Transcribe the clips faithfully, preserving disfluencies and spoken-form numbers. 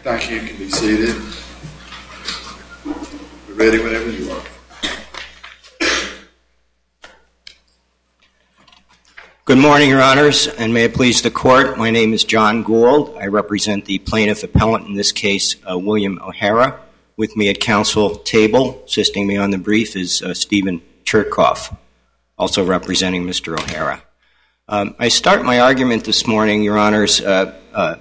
Thank you. You can be seated. We're ready whenever you are. Good morning, Your Honors, and may it please the Court. My name is John Gould. I represent the plaintiff appellant in this case, uh, William O'Hara. With me at counsel table, assisting me on the brief, is uh, Stephen Chertoff, also representing Mister O'Hara. Um, I start my argument this morning, Your Honors, uh, uh,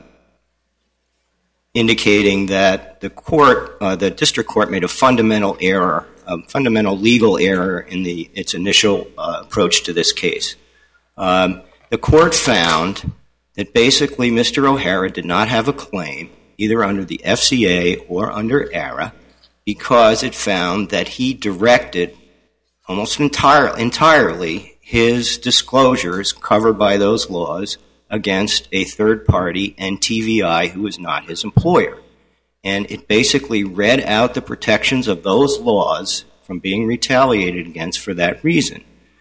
indicating that the court, uh, the district court, made a fundamental error, a fundamental legal error in the its initial uh, approach to this case. Um, the court found that basically Mister O'Hara did not have a claim, either under the F C A or under A R A, because it found that he directed almost entire, entirely his disclosures covered by those laws against a third party, N T V I, who was not his employer. And it basically read out the protections of those laws from being retaliated against for that reason.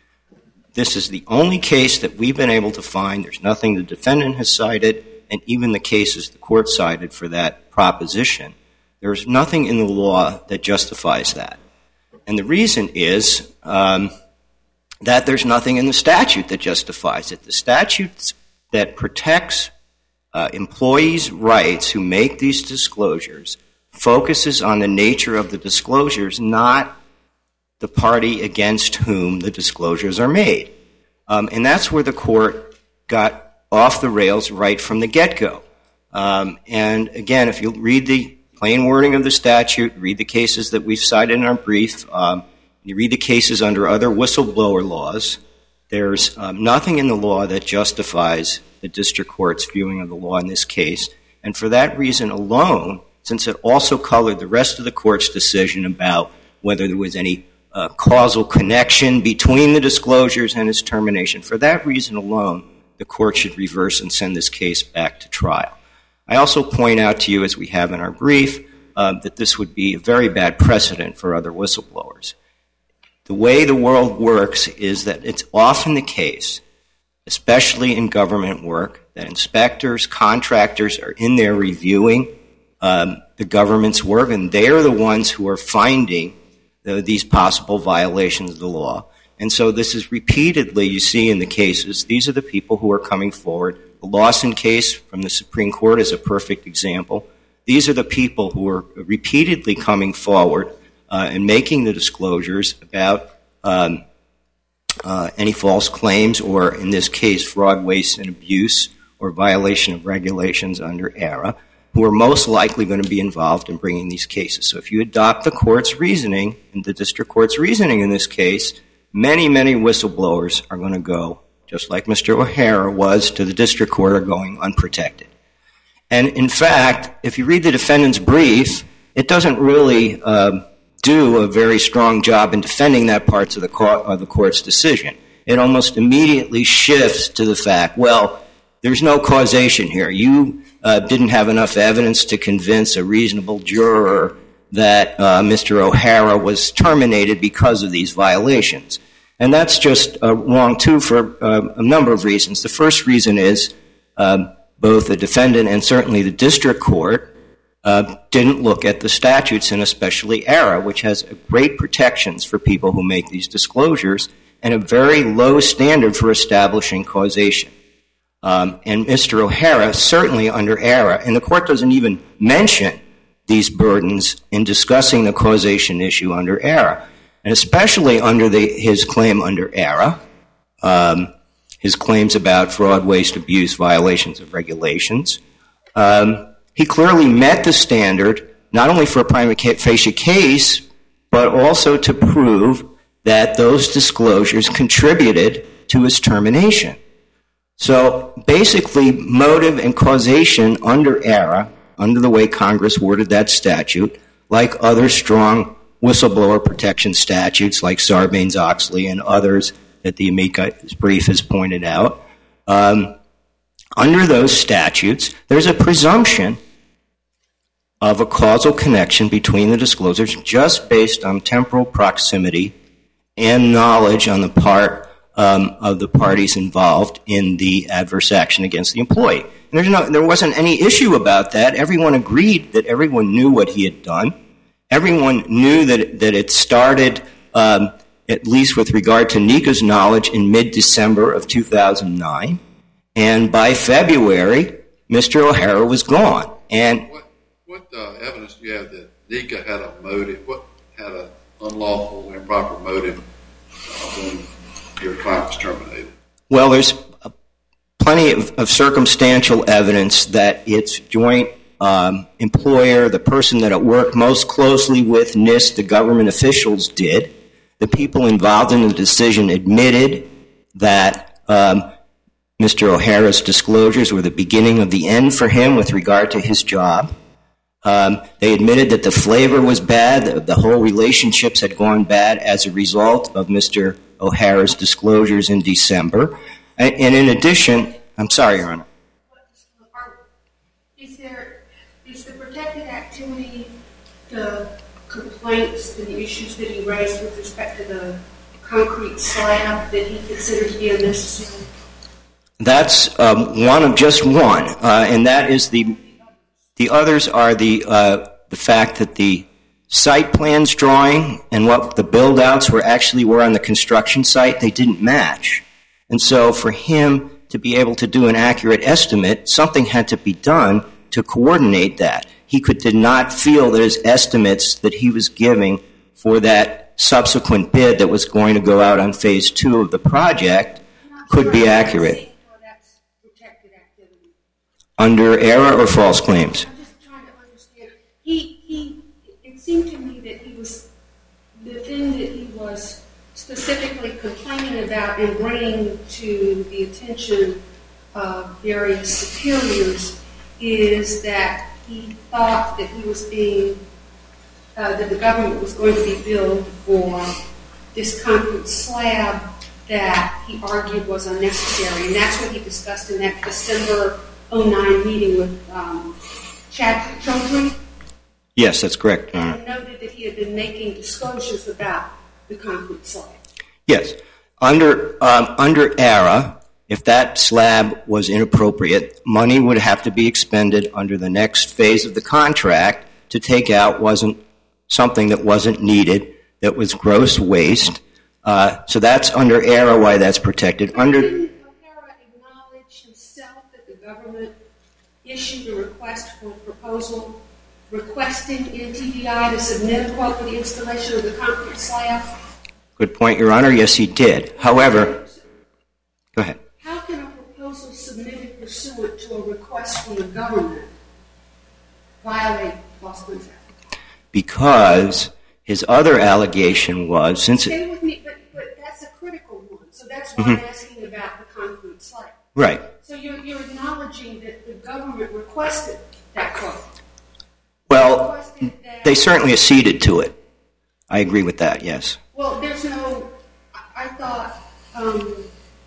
This is the only case that we've been able to find. There's nothing the defendant has cited, and even the cases the court cited for that proposition. There's nothing in the law that justifies that. And the reason is um, that there's nothing in the statute that justifies it. The statute that protects uh, employees' rights who make these disclosures focuses on the nature of the disclosures, not the party against whom the disclosures are made. Um, and that's where the court got off the rails right from the get-go. Um, and again, if you read the plain wording of the statute, read the cases that we've cited in our brief, um, you read the cases under other whistleblower laws, there's um, nothing in the law that justifies the district court's viewing of the law in this case. And for that reason alone, since it also colored the rest of the court's decision about whether there was any Uh, causal connection between the disclosures and its termination. For that reason alone, the court should reverse and send this case back to trial. I also point out to you, as we have in our brief, uh, that this would be a very bad precedent for other whistleblowers. The way the world works is that it's often the case, especially in government work, that inspectors, contractors are in there reviewing um, the government's work, and they're the ones who are finding Uh, these possible violations of the law. And so this is repeatedly, you see in the cases, these are the people who are coming forward. The Lawson case from the Supreme Court is a perfect example. These are the people who are repeatedly coming forward uh, and making the disclosures about um, uh, any false claims or, in this case, fraud, waste, and abuse or violation of regulations under A R A, who are most likely going to be involved in bringing these cases. So if you adopt the court's reasoning, and the district court's reasoning in this case, many, many whistleblowers are going to go, just like Mister O'Hara was to the district court, are going unprotected. And in fact, if you read the defendant's brief, it doesn't really uh, do a very strong job in defending that part of the, court, of the court's decision. It almost immediately shifts to the fact, well, there's no causation here. You uh, didn't have enough evidence to convince a reasonable juror that uh, Mister O'Hara was terminated because of these violations. And that's just uh, wrong, too, for uh, a number of reasons. The first reason is uh, both the defendant and certainly the district court uh, didn't look at the statutes, and especially A R A, which has great protections for people who make these disclosures and a very low standard for establishing causation. Um, and Mister O'Hara, certainly under A R A, and the court doesn't even mention these burdens in discussing the causation issue under A R A, and especially under the, his claim under A R A, um, his claims about fraud, waste, abuse, violations of regulations. Um, he clearly met the standard, not only for a prima facie case, but also to prove that those disclosures contributed to his termination. So basically, motive and causation under A R A, under the way Congress worded that statute, like other strong whistleblower protection statutes like Sarbanes-Oxley and others that the amicus brief has pointed out, um, under those statutes, there's a presumption of a causal connection between the disclosures just based on temporal proximity and knowledge on the part um, of the parties involved in the adverse action against the employee. And there's no, there wasn't any issue about that. Everyone agreed that everyone knew what he had done. Everyone knew that, that it started, um, at least with regard to Nika's knowledge, in mid-December of two thousand nine. And by February, Mister O'Hara was gone. And what, what uh, evidence do you have that Nika had a motive, what had an unlawful, improper motive uh, when your client was terminated? Well, there's uh, plenty of, of circumstantial evidence that its joint um, employer, the person that it worked most closely with, NIST, the government officials, did. The people involved in the decision admitted that um, Mister O'Hara's disclosures were the beginning of the end for him with regard to his job. Um, they admitted that the flavor was bad, the, the whole relationships had gone bad as a result of Mister O'Hara's disclosures in December. And, and in addition, I'm sorry, Your Honor. Is there, is the protected activity the complaints and the issues that he raised with respect to the concrete slab that he considered to be unnecessary? That's um, one of just one, uh, and that is the the others are the uh, the fact that the site plans drawing and what the build-outs were actually were on the construction site, they didn't match. And so for him to be able to do an accurate estimate, something had to be done to coordinate that. He could did not feel that his estimates that he was giving for that subsequent bid that was going to go out on phase two of the project could be accurate. Under error or false claims? I'm just trying to understand. He, he, it seemed to me that he was, the thing that he was specifically complaining about and bringing to the attention of various superiors is that he thought that he was being, uh, that the government was going to be billed for this concrete slab that he argued was unnecessary. And that's what he discussed in that December oh nine meeting with um, Chad Choudhury. Yes, that's correct. And he noted that he had been making disclosures about the concrete slab. Yes. Under um, under ERA, if that slab was inappropriate, money would have to be expended under the next phase of the contract to take out wasn't something that wasn't needed, that was gross waste. Uh, so that's under ERA why that's protected. But under didn't O'Hara acknowledge himself that the government issued a request for a proposal requesting N T V I to submit a quote for the installation of the concrete slab? Good point, Your Honor. Yes, he did. However, go ahead. How can a proposal submitted pursuant to a request from the government violate false claims act? Because his other allegation was, since Stay it, with me, but, but that's a critical one. So that's why Mm-hmm. I'm asking about the concrete slab. right. So you're, you're acknowledging that the government requested that quote. Well, Requested that, they certainly acceded to it. I agree with that, yes. well, there's no, I, I thought, um,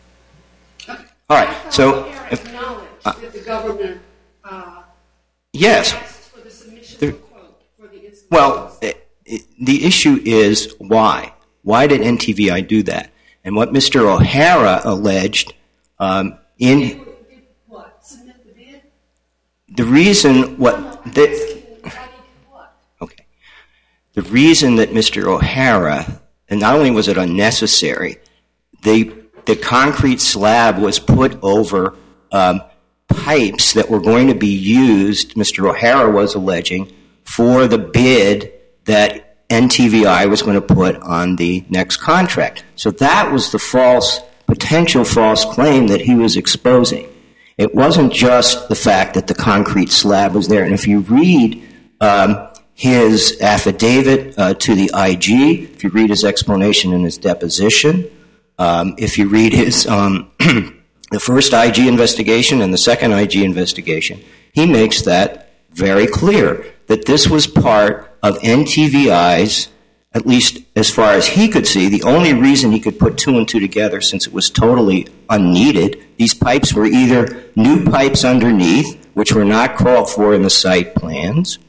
All right, I thought so O'Hara if- acknowledged uh, that the government uh, yes. asked for the submission There- of a quote for the installation. Well, it, it, the issue is why. Why did N T V I do that? And what Mister O'Hara alleged um, in Did, did what? Submit the bid? the reason what No, I'm the, asking why did what? okay, the reason that Mister O'Hara, and not only was it unnecessary, the the concrete slab was put over um, pipes that were going to be used. Mister O'Hara was alleging for the bid that N T V I was going to put on the next contract. So that was the false, potential false claim that he was exposing. It wasn't just the fact that the concrete slab was there. And if you read um, his affidavit uh, to the I G, if you read his explanation in his deposition, um, if you read his um, the first I G investigation and the second I G investigation, he makes that very clear, that this was part of N T V I's, at least as far as he could see, the only reason he could put two and two together, since it was totally unneeded. These pipes were either new pipes underneath, which were not called for in the site plans,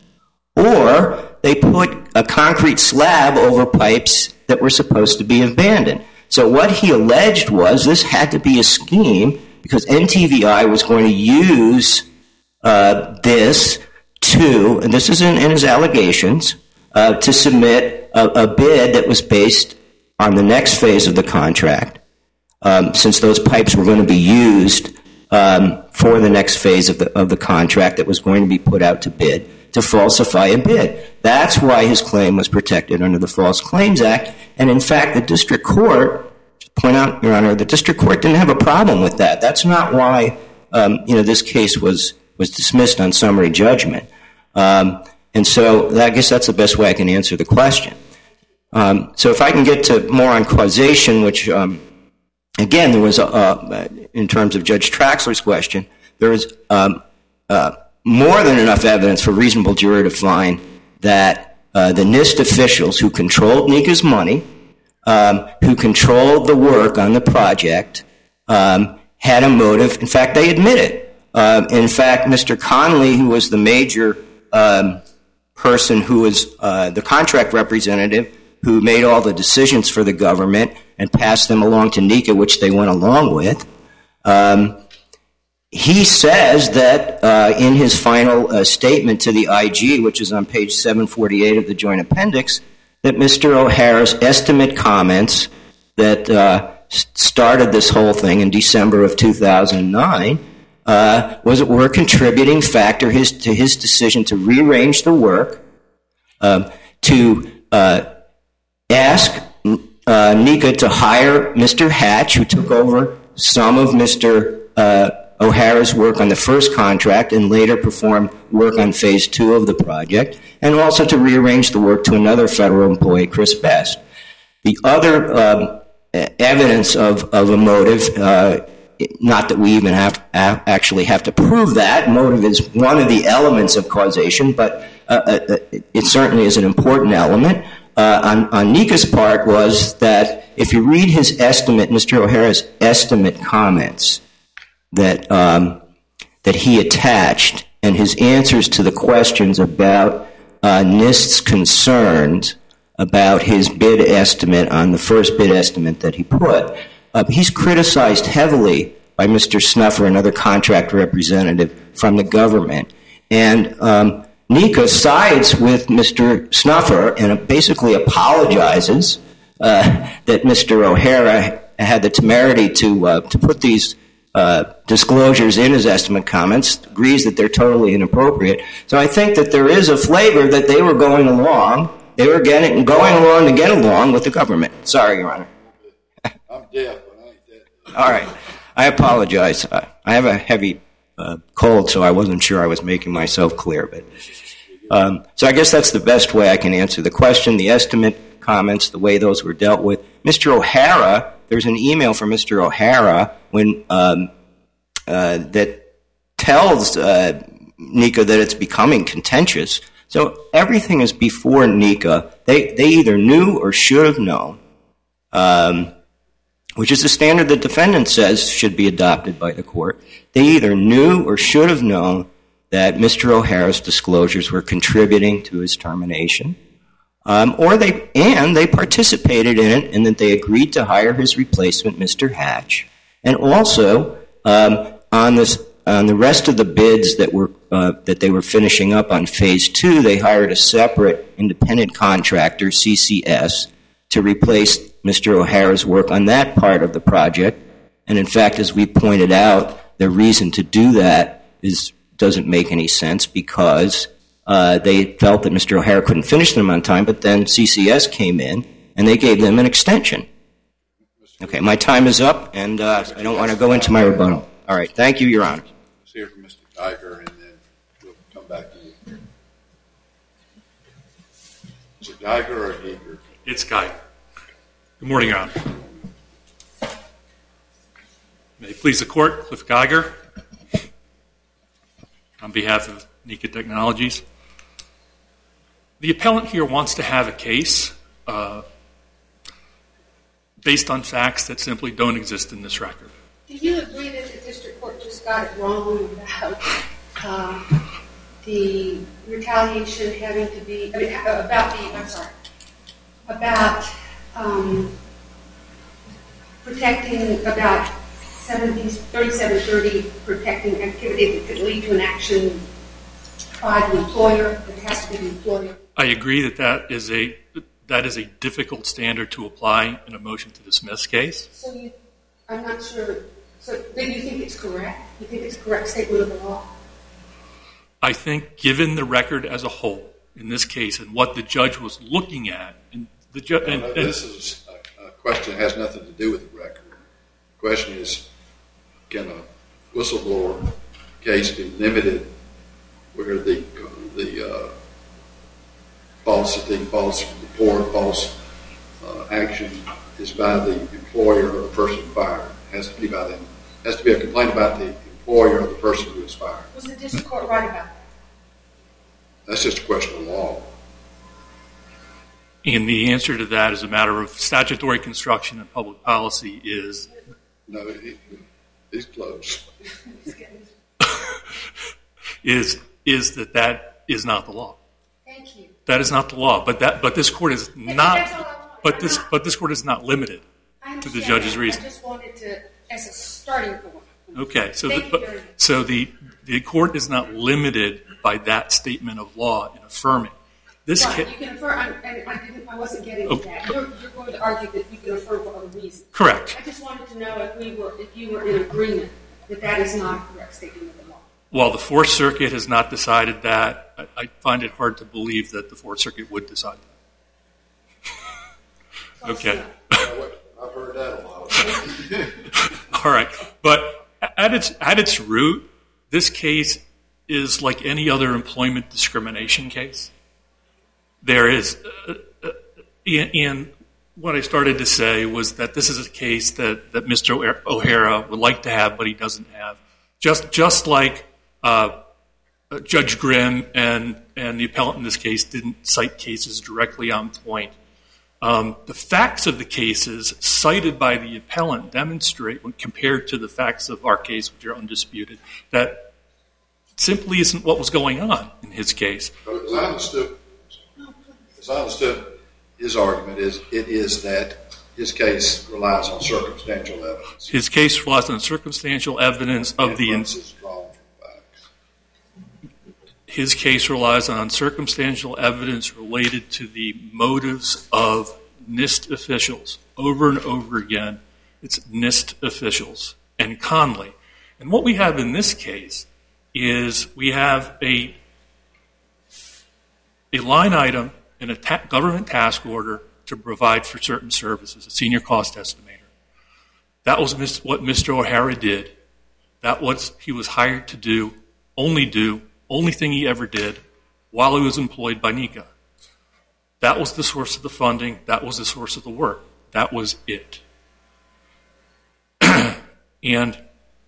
or they put a concrete slab over pipes that were supposed to be abandoned. So what he alleged was this had to be a scheme because N T V I was going to use uh, this to, and this is in, in his allegations, uh, to submit a, a bid that was based on the next phase of the contract, um, since those pipes were going to be used um, for the next phase of the of the contract that was going to be put out to bid, to falsify a bid. That's why his claim was protected under the False Claims Act. And in fact, the district court, to point out, Your Honor, the district court didn't have a problem with that. That's not why um, you know this case was was dismissed on summary judgment. Um, and so I guess that's the best way I can answer the question. Um, so if I can get to more on causation, which um, again there was a, uh, in terms of Judge Traxler's question, there was um, uh, more than enough evidence for a reasonable jury to find that uh, the NIST officials who controlled NECA's money, um, who controlled the work on the project, um, had a motive. In fact, they admit it. Uh, in fact, Mister Conley, who was the major um, person who was uh, the contract representative who made all the decisions for the government and passed them along to NECA, which they went along with, um, he says that uh, in his final uh, statement to the I G, which is on page seven forty-eight of the Joint Appendix, that Mister O'Hara's estimate comments that uh, started this whole thing in December of two thousand nine uh, was were a contributing factor his, to his decision to rearrange the work, um, to uh, ask uh, NECA to hire Mister Hatch, who took over some of Mister Uh, O'Hara's work on the first contract and later performed work on phase two of the project, and also to rearrange the work to another federal employee, Chris Best. The other um, evidence of, of a motive, uh, not that we even have actually have to prove that, motive is one of the elements of causation, but uh, it certainly is an important element. Uh, on, on NECA's part was that if you read his estimate, Mister O'Hara's estimate comments, that um, that he attached, and his answers to the questions about uh, NIST's concerns about his bid estimate on the first bid estimate that he put, uh, he's criticized heavily by Mister Snuffer, another contract representative from the government. And um, NECA sides with Mister Snuffer and basically apologizes uh, that Mister O'Hara had the temerity to uh, to put these Uh, disclosures in his estimate comments, agrees that they're totally inappropriate. So I think that there is a flavor that they were going along, they were getting going along to get along with the government. Sorry, Your Honor. I'm deaf, but I ain't that. All right. I apologize. I, I have a heavy uh, cold, so I wasn't sure I was making myself clear. But um, so I guess that's the best way I can answer the question. The estimate comments, the way those were dealt with. Mister O'Hara, there's an email from Mister O'Hara when um, uh, that tells uh, NECA that it's becoming contentious. So everything is before NECA. They they either knew or should have known, um, which is the standard the defendant says should be adopted by the court. They either knew or should have known that Mister O'Hara's disclosures were contributing to his termination. Um, or they and they participated in it, and that they agreed to hire his replacement, Mister Hatch, and also um, on this on the rest of the bids that were uh, that they were finishing up on phase two, they hired a separate independent contractor, C C S, to replace Mister O'Hara's work on that part of the project. And in fact, as we pointed out, the reason to do that is doesn't make any sense because Uh, they felt that Mister O'Hara couldn't finish them on time, but then C C S came in, and they gave them an extension. Okay, my time is up, and uh, I don't want to go into my rebuttal. All right, thank you, Your Honor. Let's hear from Mister Geiger, and then we'll come back to you. Is it Geiger or Geiger? It's Geiger. Good morning, Your Honor. May it please the Court, Cliff Geiger, on behalf of NECA Technologies. The appellant here wants to have a case uh, based on facts that simply don't exist in this record. Do you agree that the district court just got it wrong about uh, the retaliation having to be, I mean, about the, I'm sorry, about um, protecting about thirty-seven thirty, protecting activity that could lead to an action by the employer. It has to be the employer. I agree that that is a that is a difficult standard to apply in a motion to dismiss case. So you, I'm not sure. So then you think it's correct? You think it's a correct statement of the law? I think, given the record as a whole in this case and what the judge was looking at, and the ju- and, and this is a, a question that has nothing to do with the record. The question is, can a whistleblower case be limited where the the uh, falsity, false report, false uh, action is by the employer or the person fired? It has to be by them. It has to be a complaint about the employer or the person who is fired. Was the district court right about that? That's just a question of law. And the answer to that, as a matter of statutory construction and public policy, is no. It, it's close. is is that that is not the law. Thank you. That is not the law. But that but this court is not. That's all I want. But this but this court is not limited to the judge's that. reason. I just wanted to, as a starting point. Okay, so Thank the, you but, very much. so the the court is not limited by that statement of law in affirming this Right, case. you can affirm, I, and I, didn't, I wasn't getting Okay. to that. You're, you're going to argue that you can affirm for other reasons. Correct. I just wanted to know if we were, if you were in agreement that that is not a correct statement of the law. While the Fourth Circuit has not decided that, I, I find it hard to believe that the Fourth Circuit would decide that. Okay. I've heard that a lot. All right. But at its at its root, this case is like any other employment discrimination case. There is, uh, uh, and what I started to say was that this is a case that, that Mister O'Hara would like to have, but he doesn't have. Just just like uh, Judge Grimm and, and the appellant in this case didn't cite cases directly on point. Um, the facts of the cases cited by the appellant demonstrate, when compared to the facts of our case, which are undisputed, that simply isn't what was going on in his case. As I understood, as I understood his argument is it is that his case relies on circumstantial evidence. His case relies on circumstantial evidence of the. Inferences drawn from facts. His case relies on circumstantial evidence related to the motives of NIST officials. Over and over again, it's NIST officials and Conley. And what we have in this case is we have a, a line item in a ta- government task order to provide for certain services, a senior cost estimator. That was mis- what Mister O'Hara did. That was he was hired to do, only do, only thing he ever did while he was employed by NECA. That was the source of the funding. That was the source of the work. That was it. And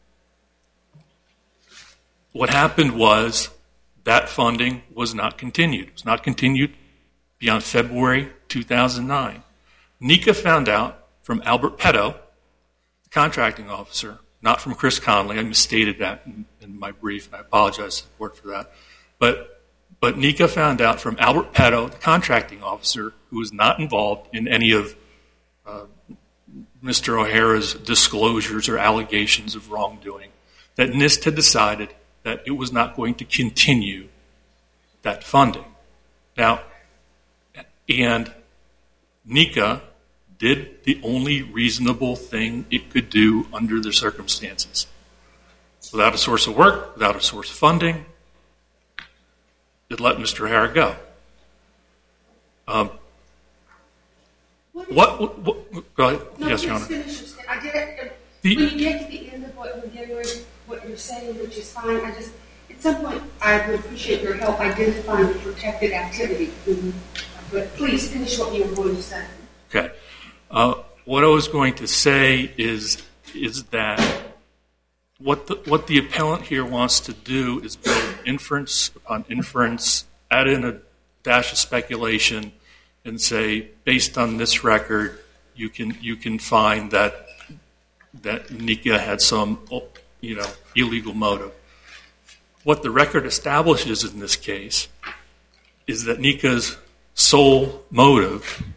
what happened was that funding was not continued. It was not continued beyond February two thousand nine. NECA found out from Albert Petto, the contracting officer, not from Chris Conley. I misstated that in, in my brief, and I apologize to the court for that. But, but NECA found out from Albert Petto, the contracting officer, who was not involved in any of uh, Mister O'Hara's disclosures or allegations of wrongdoing, that NIST had decided that it was not going to continue that funding. Now, and NECA did the only reasonable thing it could do under the circumstances. Without a source of work, without a source of funding, it let Mister O'Hara go. Um, what, what, what? Go ahead. No, yes, Your please Honor. finish your statement. I did it. The- when you get to the end of what we're getting with, what you're saying, which is fine, I just, at some point, I would appreciate your help identifying the protected activity. Mm-hmm. But please finish what you were going to say. Okay. Uh, what I was going to say is is that what the, what the appellant here wants to do is build inference upon inference, add in a dash of speculation, and say, based on this record, you can you can find that that NECA had some you know illegal motive. What the record establishes in this case is that NECA's sole motive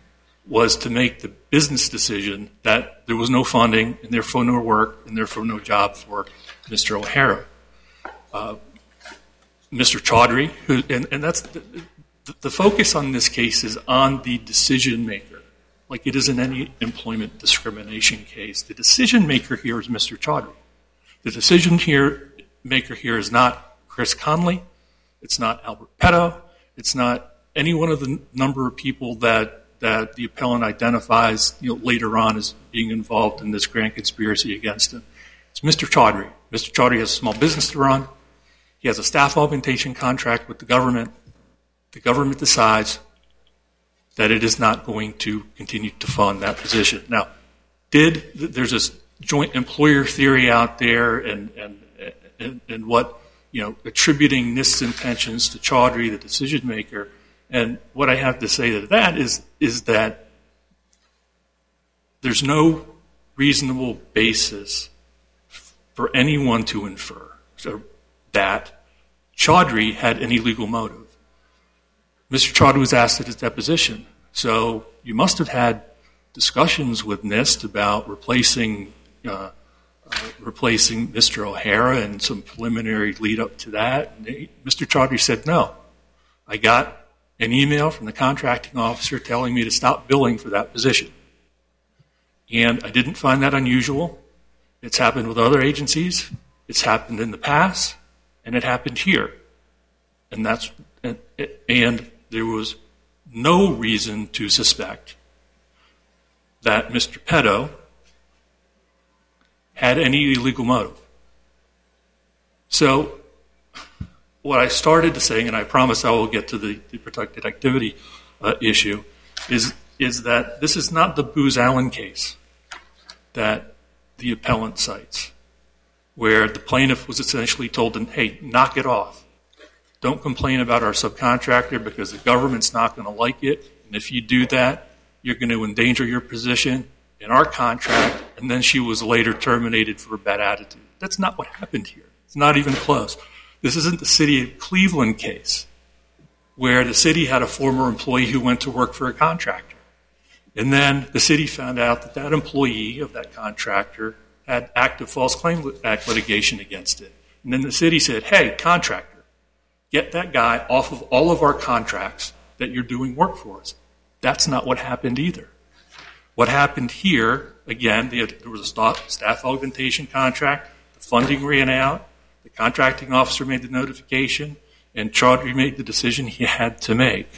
was to make the business decision that there was no funding and therefore no work and therefore no job for Mister O'Hara. Uh, Mister Chaudhry, who, and, and that's the, the focus on this case is on the decision maker, like it is in any employment discrimination case. The decision maker here is Mister Chaudhry. The decision here maker here is not Chris Conley. It's not Albert Petto. It's not any one of the number of people that, that the appellant identifies, you know, later on as being involved in this grand conspiracy against him. It's Mister Chaudhry. Mister Chaudhry has a small business to run. He has a staff augmentation contract with the government. The government decides that it is not going to continue to fund that position. Now, did there's this joint employer theory out there, and and and, and what you know, attributing NIST's intentions to Chaudhry, the decision maker, and what I have to say to that is is that there's no reasonable basis for anyone to infer so that Chaudhry had any legal motive. Mister Chaudhry was asked at his deposition, so you must have had discussions with NIST about replacing uh, uh, replacing Mister O'Hara and some preliminary lead up to that. And they, Mister Chaudhry said, no. I got an email from the contracting officer telling me to stop billing for that position. And I didn't find that unusual. It's happened with other agencies. It's happened in the past, and it happened here. And that's and, and there was no reason to suspect that Mister Petto had any illegal motive. So what I started to say, and I promise I will get to the, the protected activity uh, issue, is, is that this is not the Booz Allen case that the appellant cites, where the plaintiff was essentially told, hey, knock it off. Don't complain about our subcontractor because the government's not going to like it. And if you do that, you're going to endanger your position in our contract. And then she was later terminated for a bad attitude. That's not what happened here. It's not even close. This isn't the city of Cleveland case where the city had a former employee who went to work for a contractor. And then the city found out that that employee of that contractor had active false claim act litigation against it. And then the city said, hey, contractor, get that guy off of all of our contracts that you're doing work for us. That's not what happened either. What happened here, again, there was a staff augmentation contract, the funding ran out, the contracting officer made the notification, and Chaudhry made the decision he had to make.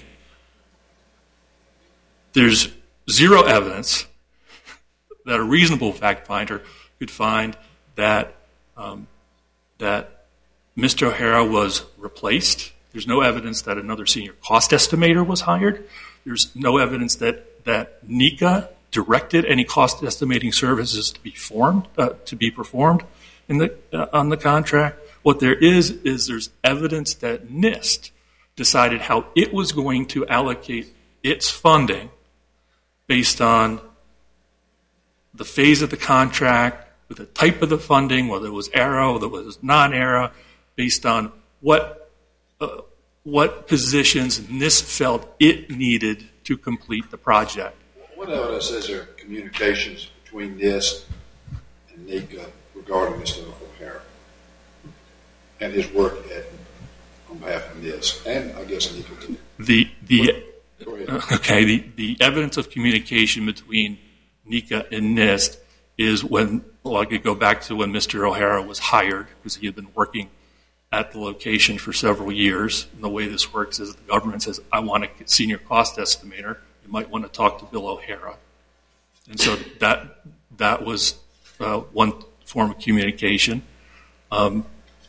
There's zero evidence that a reasonable fact finder could find that um, that Mister O'Hara was replaced. There's no evidence that another senior cost estimator was hired. There's no evidence that that NECA directed any cost estimating services to be formed uh, to be performed in the uh, on the contract. What there is is there's evidence that NIST decided how it was going to allocate its funding based on the phase of the contract, with the type of the funding, whether it was ARROW, whether it was non-ARROW, based on what uh, what positions NIST felt it needed to complete the project. What evidence is there of communications between NIST and NECA regarding Mister O'Hara and his work at, on behalf of NIST, and I guess NECA too? The the okay the, the evidence of communication between NECA and NIST is when, well, I could go back to when Mister O'Hara was hired, because he had been working at the location for several years. And the way this works is the government says, I want a senior cost estimator. You might want to talk to Bill O'Hara. And so that that was uh, one form of communication. Um,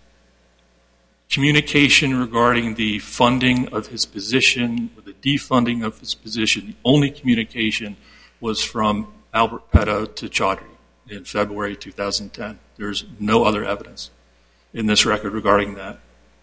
communication regarding the funding of his position, or the defunding of his position, the only communication was from Albert Petto to Chaudhry in February two thousand ten. There's no other evidence in this record regarding that.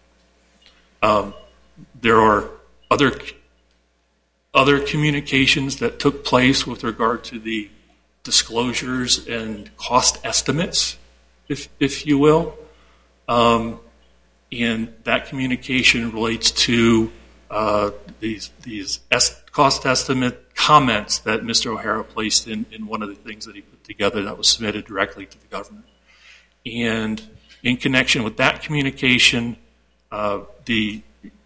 Um, there are other other communications that took place with regard to the disclosures and cost estimates, if if you will. Um, and that communication relates to uh, these these est- cost estimate comments that Mister O'Hara placed in, in one of the things that he put together that was submitted directly to the government. And in connection with that communication, uh, the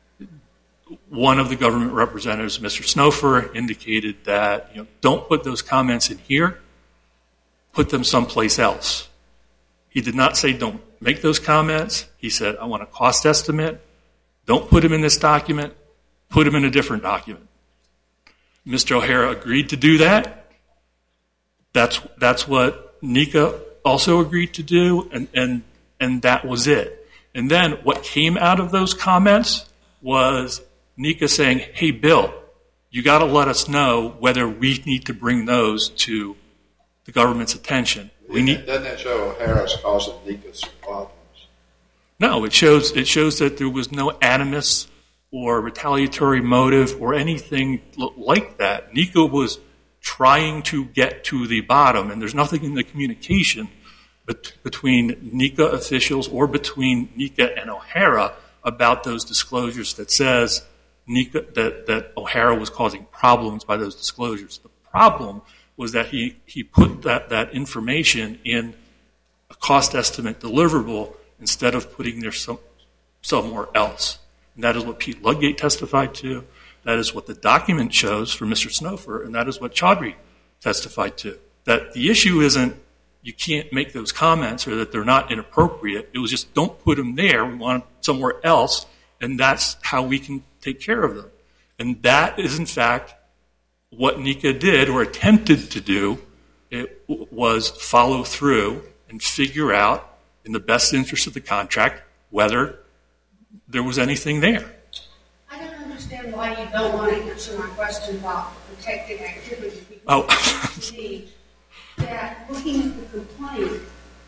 one of the government representatives, Mister Snofer, indicated that, you know, don't put those comments in here, put them someplace else. He did not say don't make those comments. He said, I want a cost estimate. Don't put them in this document. Put them in a different document. Mister O'Hara agreed to do that. That's that's what NECA also agreed to do, and, and, and that was it. And then what came out of those comments was NECA saying, hey, Bill, you got to let us know whether we need to bring those to the government's attention. We need. Doesn't that show O'Hara's causing NECA some problems? No, it shows it shows that there was no animus or retaliatory motive or anything like that. NECA was trying to get to the bottom, and there's nothing in the communication bet- between NECA officials or between NECA and O'Hara about those disclosures that says NECA, that, that O'Hara was causing problems by those disclosures. The problem was that he, he put that, that information in a cost estimate deliverable instead of putting there some, somewhere else. And that is what Pete Ludgate testified to. That is what the document shows for Mister Snofer, and that is what Chaudhry testified to. That the issue isn't you can't make those comments or that they're not inappropriate. It was just don't put them there. We want them somewhere else, and that's how we can take care of them. And that is, in fact, what NECA did or attempted to do. It was follow through and figure out, in the best interest of the contract, whether there was anything there. I don't understand why you don't want to answer my question about protected activity. Oh. To me, that looking at the complaint,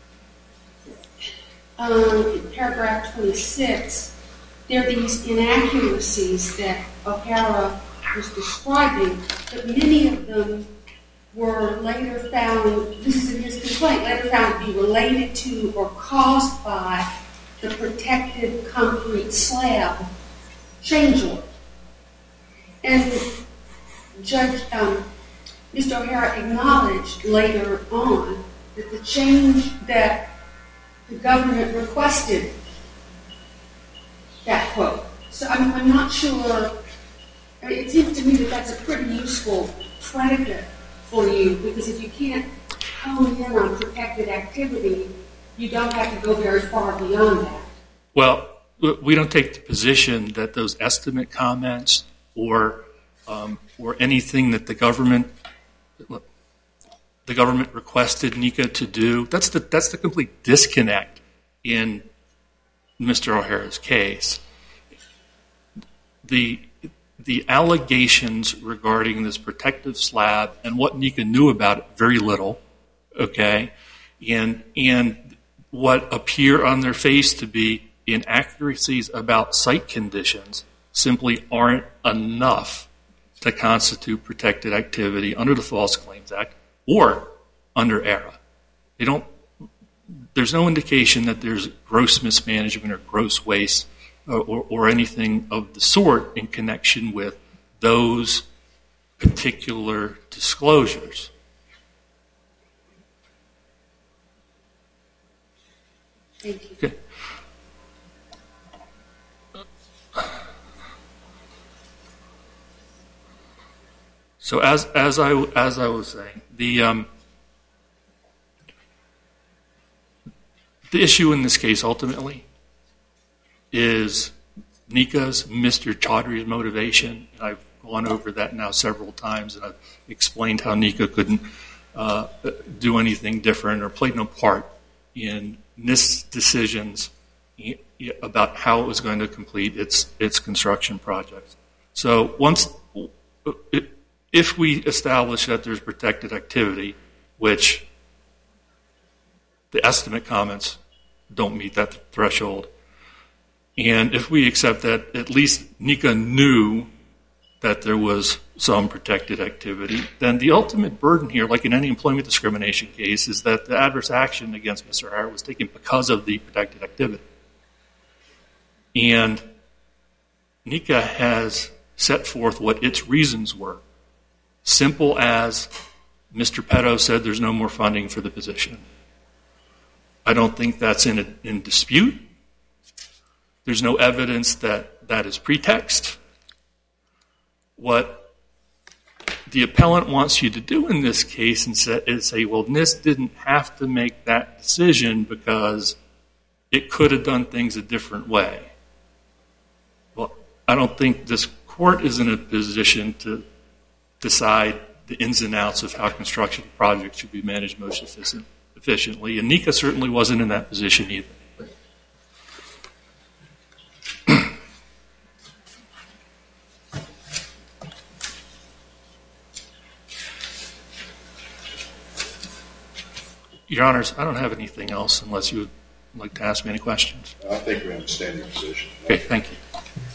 um, in paragraph twenty-six, there are these inaccuracies that O'Hara was describing, but many of them were later found, this is in his complaint, later found to be related to or caused by the protected concrete slab change order. And Judge, um, Mister O'Hara acknowledged later on that the change that the government requested that quote. So I'm, I'm not sure, I mean, it seems to me that that's a pretty useful predicate for you, because if you can't hone in on protected activity, you don't have to go very far beyond that. Well, we don't take the position that those estimate comments or um, or anything that the government the government requested NECA to do. That's the that's the complete disconnect in Mister O'Hara's case. The the allegations regarding this protective slab and what NECA knew about it, very little, okay, and and what appear on their face to be inaccuracies about site conditions simply aren't enough to constitute protected activity under the False Claims Act or under A R A. They don't. There's no indication that there's gross mismanagement or gross waste or, or, or anything of the sort in connection with those particular disclosures. Thank you. Okay. So as as I as I was saying, the um, the issue in this case ultimately is NECA's, Mister Chaudhry's motivation. And I've gone over that now several times, and I've explained how NECA couldn't uh, do anything different or played no part in NIST's decisions about how it was going to complete its its construction projects. So once, if we establish that there's protected activity, which the estimate comments don't meet that threshold, and if we accept that at least NECA knew that there was some protected activity, then the ultimate burden here, like in any employment discrimination case, is that the adverse action against Mister O'Hara was taken because of the protected activity. And NECA has set forth what its reasons were simple as Mister Petto said there's no more funding for the position. I don't think that's in, a, in dispute. There's no evidence that that is pretext. What the appellant wants you to do in this case and say, is say, well, NIST didn't have to make that decision because it could have done things a different way. Well, I don't think this court is in a position to decide the ins and outs of how construction projects should be managed most efficient, efficiently, and NECA certainly wasn't in that position either. Your Honors, I don't have anything else unless you would like to ask me any questions. I think we understand your position. Okay, thank you.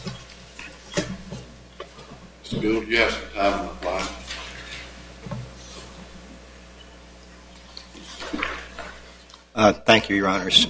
Mister Gould, you have some time on the line. Uh, thank you, Your Honors.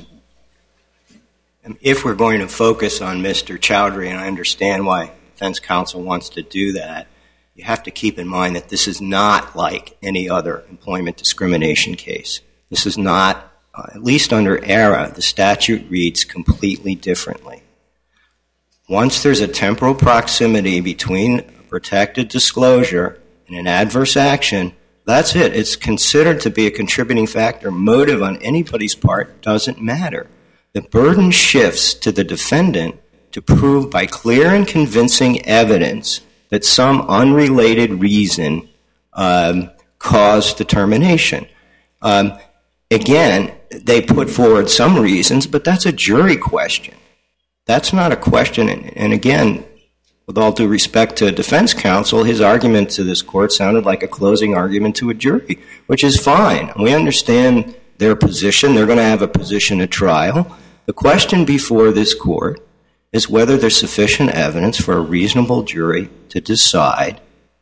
And if we're going to focus on Mister Chowdhury, and I understand why defense counsel wants to do that, you have to keep in mind that this is not like any other employment discrimination case. This is not, uh, at least under ERA, the statute reads completely differently. Once there's a temporal proximity between a protected disclosure and an adverse action, that's it. It's considered to be a contributing factor. Motive on anybody's part doesn't matter. The burden shifts to the defendant to prove by clear and convincing evidence that some unrelated reason um, caused the termination. Um, again, they put forward some reasons, but that's a jury question. That's not a question. And, and again, with all due respect to defense counsel, his argument to this court sounded like a closing argument to a jury, which is fine. We understand their position. They're going to have a position at trial. The question before this court is whether there's sufficient evidence for a reasonable jury to decide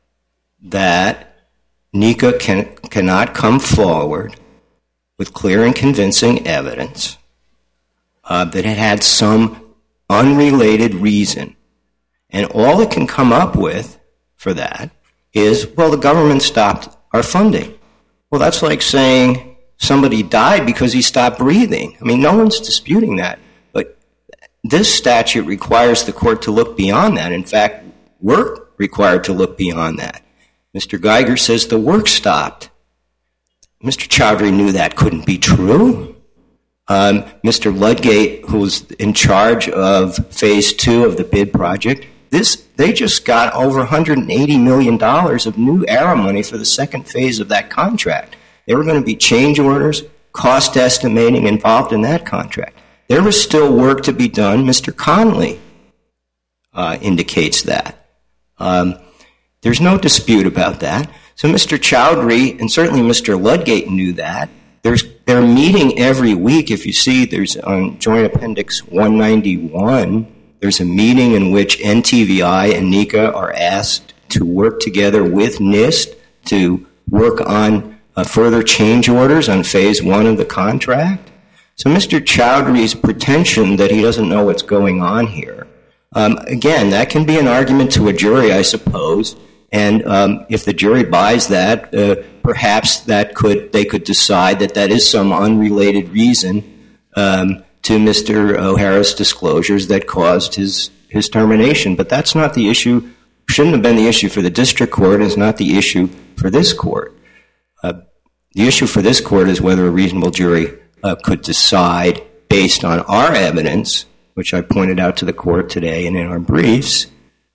that NECA can, cannot come forward with clear and convincing evidence uh, that it had some unrelated reason. And all it can come up with for that is, well, the government stopped our funding. Well, that's like saying somebody died because he stopped breathing. I mean, no one's disputing that. But this statute requires the court to look beyond that. In fact, we're required to look beyond that. Mister Geiger says the work stopped. Mister Chowdhury knew that couldn't be true. Um, Mister Ludgate, who's in charge of phase two of the bid project, this they just got over one hundred eighty million dollars of new ERA money for the second phase of that contract. There were going to be change orders, cost estimating involved in that contract. There was still work to be done. Mister Conley uh, indicates that. Um, there's no dispute about that. So Mister Chowdhury and certainly Mister Ludgate knew that. There's, they're meeting every week. If you see, there's on Joint Appendix one ninety-one, there's a meeting in which N T V I and NECA are asked to work together with NIST to work on uh, further change orders on phase one of the contract. So Mister Chowdhury's pretension that he doesn't know what's going on here, um, again, that can be an argument to a jury, I suppose. And um, if the jury buys that, uh, perhaps that could they could decide that that is some unrelated reason um, to Mister O'Hara's disclosures that caused his, his termination. But that's not the issue, shouldn't have been the issue for the district court, it's not the issue for this court. Uh, the issue for this court is whether a reasonable jury uh, could decide based on our evidence, which I pointed out to the court today and in our briefs,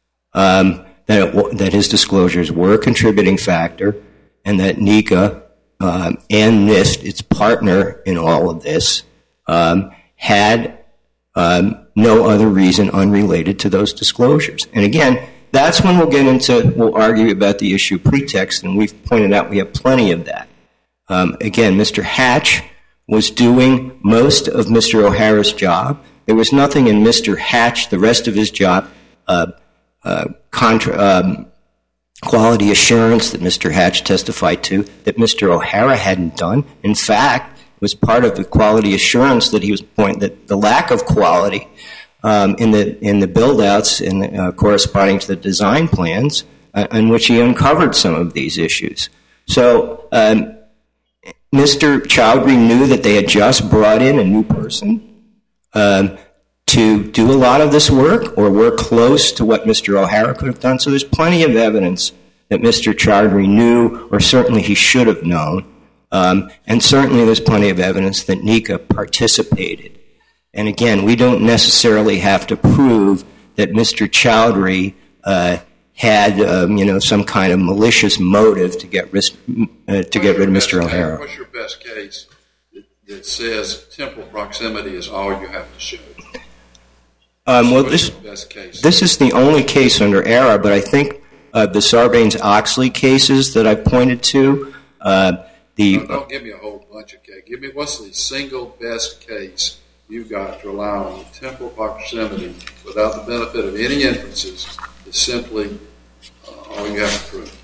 um, that, it, that his disclosures were a contributing factor and that NECA um, and NIST, its partner in all of this, um, had um, no other reason unrelated to those disclosures. And again, that's when we'll get into, we'll argue about the issue of pretext, and we've pointed out we have plenty of that. Um, again, Mister Hatch was doing most of Mister O'Hara's job. There was nothing in Mister Hatch, the rest of his job, uh, uh, contra, um, quality assurance that Mister Hatch testified to that Mister O'Hara hadn't done. In fact, it was part of the quality assurance that he was pointing that the lack of quality um, in the in the build-outs in the, uh, corresponding to the design plans uh, in which he uncovered some of these issues. So um, Mister Chowdhury knew that they had just brought in a new person um, to do a lot of this work or work close to what Mister O'Hara could have done. So there's plenty of evidence that Mister Chowdhury knew, or certainly he should have known. Um, and certainly there's plenty of evidence that Nika participated. And again, we don't necessarily have to prove that Mister Chowdhury uh, had, um, you know, some kind of malicious motive to get ris- uh, to get rid of Mister O'Hara. What's your best case that, that says temporal proximity is all you have to show? Um, well, this this is the only case under ERA, but I think uh, the Sarbanes-Oxley cases that I pointed to. Uh, the no, don't give me a whole bunch of cases. Give me what's the single best case you've got to rely on temporal proximity without the benefit of any inferences is simply uh, all you have to prove.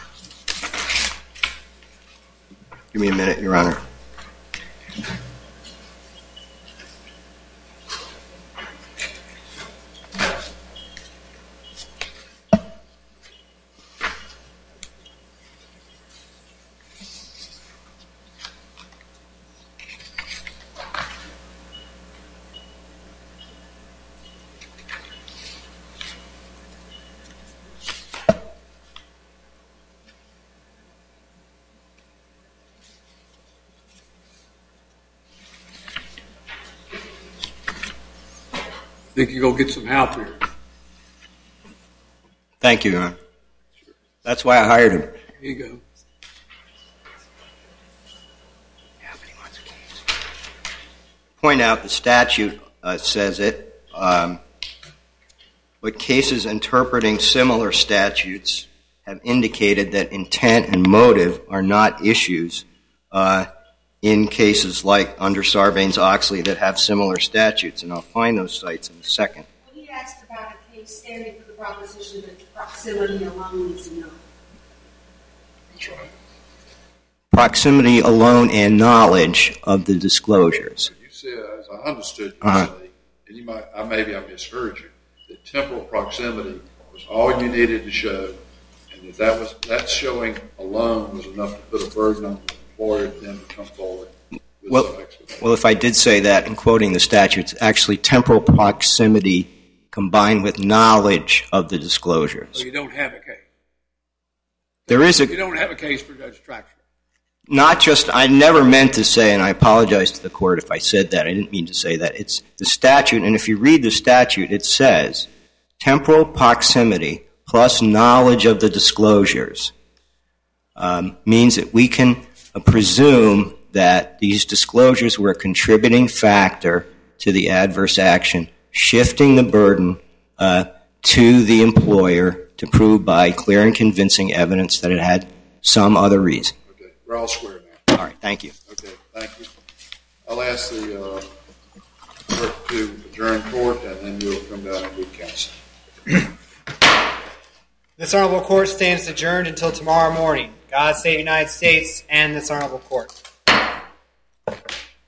Give me a minute, Your Honor. I think you go get some help here. Thank you, Your Honor. That's why I hired him. Here you go. Point out the statute uh, says it, um, but cases interpreting similar statutes have indicated that intent and motive are not issues uh, in cases like under Sarbanes-Oxley that have similar statutes, and I'll find those sites in a second. Well, he asked about a case standing for the proposition that proximity alone is enough. That's right. Proximity alone and knowledge of the disclosures. You said, as I understood you Uh-huh. say, and you might, I maybe I misheard you, that temporal proximity was all you needed to show, and that that was that showing alone was enough to put a burden on the employer then to come forward with Well, some explanation. well, if I did say that in quoting the statutes, actually temporal proximity combined with knowledge of the disclosures. So you don't have a case. There is a You don't have a case for Judge Traxler. Not just, I never meant to say, and I apologize to the court if I said that. I didn't mean to say that. It's the statute, and if you read the statute, it says temporal proximity plus knowledge of the disclosures um, means that we can uh, presume that these disclosures were a contributing factor to the adverse action, shifting the burden uh, to the employer to prove by clear and convincing evidence that it had some other reason. We're all square now. All right, thank you. Okay, thank you. I'll ask the uh, clerk to adjourn court, and then we'll come down and do counsel. This honorable court stands adjourned until tomorrow morning. God save the United States and this honorable court.